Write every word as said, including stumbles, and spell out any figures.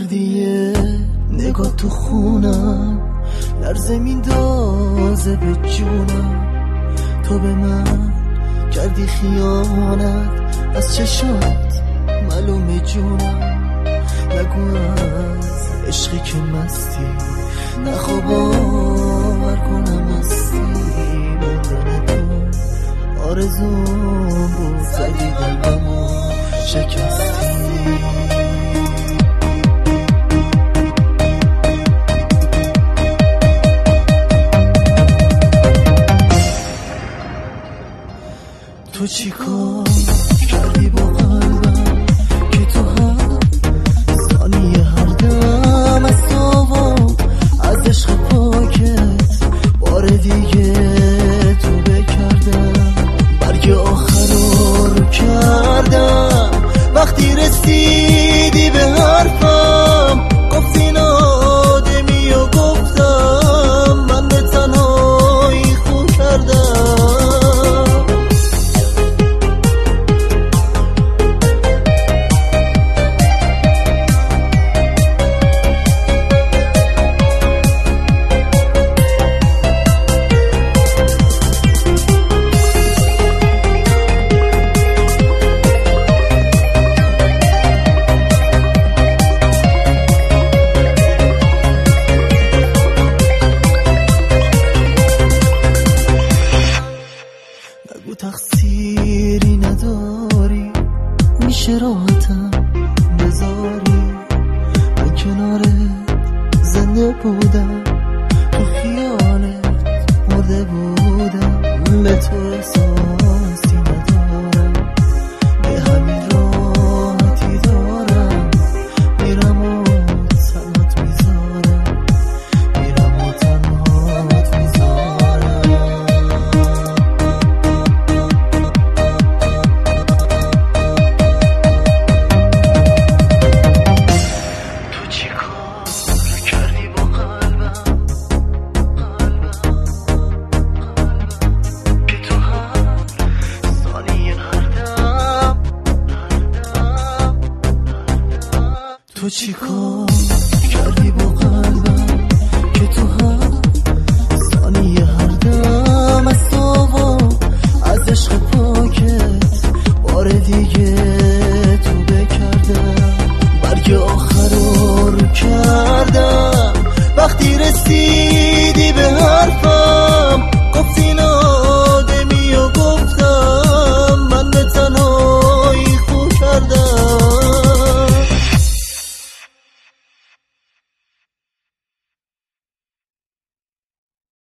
کردی یه نگاه تو خونم، لرزه میندازه به جونم. تو به من کردی خیانت، از چشات معلومه جونم. نگو از عشقی که مستی، نخوا باور کنم مستی. موندن تو آرزوم بود، زدی قلبمو شکستی. تو چی کار کردی با قلبم که تو هر ثانیه هر دم از تو از عشق پاکت بار دیگه تو بکردم. برگ آخر رو کردم وقتی رسیدی به حرفم. گفتی نادمی و گفتم من به تنهایی خو کردم. نگو تقصیری نداری، میشه راحتم بذاری. من کنارت زنده بودم، تو خیالت مرده بودم. به تو احساسی ندارم، به همین راحتی دارم. میرم و تنهات میذارم، میرم و تنهات میذارم. تو چی کار کردی با قلبم که تو هر ثانیه هر دم از تو از عشق پاکت بار دیگه تو بکردم. برگ آخر رو کردم وقتی رسیدی به حرفم.